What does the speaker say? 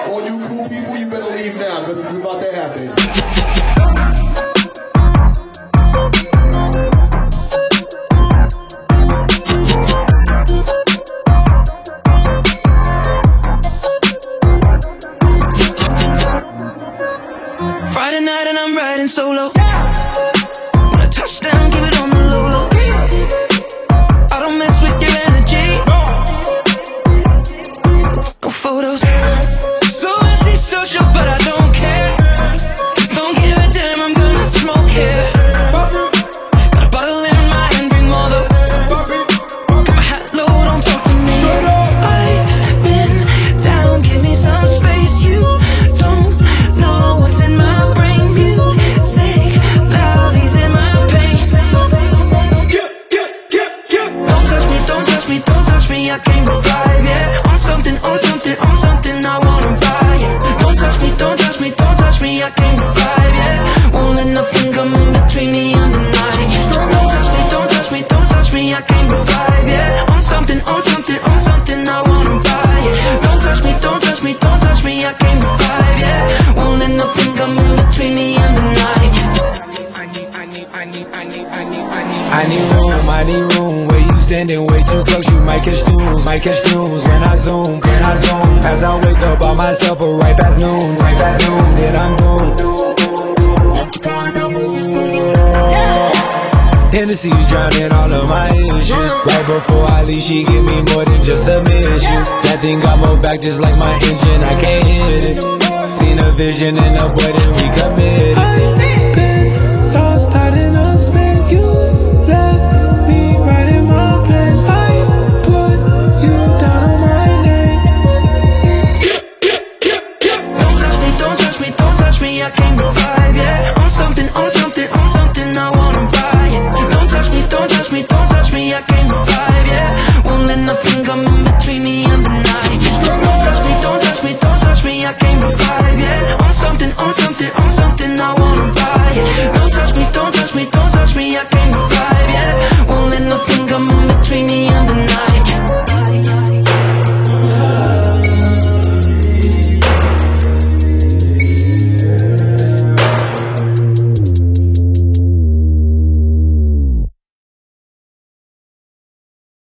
All you cool people, you better leave now, because it's about to happen. Friday night and I'm riding solo. When I touch down, keep it on the low low. I don't mess with your energy. No photos. So anti-social, but I don't care. Don't give a damn, I'm gonna smoke here. Got a bottle in my hand, bring more though. Got my hat low, don't talk to me. I've been down, give me some space. You don't know what's in my brain. Music loud, he's in my pain. Don't touch me, don't touch me, don't touch me, I can't revive, yeah. On something, on something, on something, I wanna buy, yeah. Don't touch me, don't touch me, don't touch me, I can't revive, yeah. Won't let nothing come in between me and the night. Don't touch me, don't touch me, don't touch me, I can't revive, yeah. On something, on something, on something, I wanna buy, yeah. Don't touch me, don't touch me, don't touch me, I can't revive, yeah. Won't let nothing come in between me and the night. I need room. Where you standing way too close, you might catch fumes. When I zoom, as I wake up by myself, or right past noon, then I'm doomed. Hennessy's drowning all of my issues. Right before I leave, she give me more than just submission. That thing got my back just like my engine, I can't hit it. Seen a vision in a boy, then we committed. I've been lost, I didn't spend you.